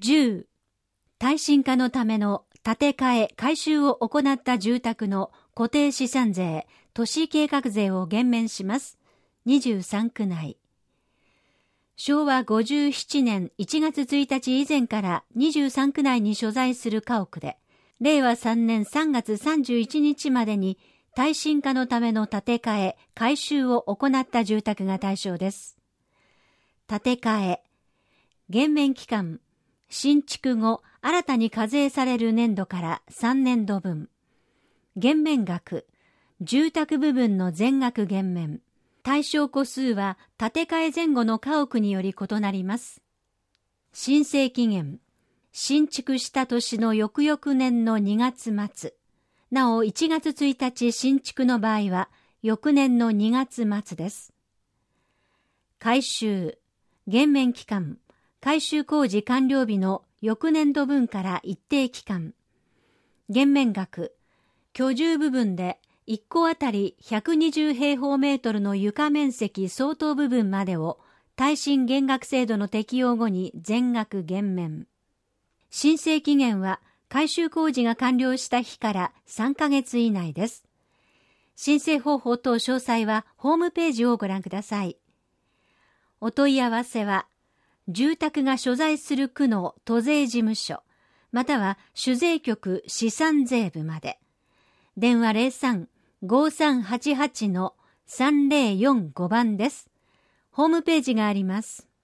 10、耐震化のための建て替え改修を行った住宅の固定資産税、都市計画税を減免します。23区内。昭和57年1月1日以前から23区内に所在する家屋で、令和3年3月31日までに耐震化のための建て替え、改修を行った住宅が対象です。建て替え、減免期間、新築後、新たに課税される年度から3年度分。減免額、住宅部分の全額減免。対象戸数は建て替え前後の家屋により異なります。申請期限、新築した年の翌々年の2月末。なお1月1日新築の場合は翌年の2月末です。改修、減免期間、改修工事完了日の翌年度分から一定期間。減免額、居住部分で1戸あたり120平方メートルの床面積相当部分までを耐震減額制度の適用後に全額減免。申請期限は改修工事が完了した日から3ヶ月以内です。申請方法等詳細はホームページをご覧ください。お問い合わせは、住宅が所在する区の都税事務所、または主税局資産税部まで。電話03-5388-3045番です。ホームページがあります。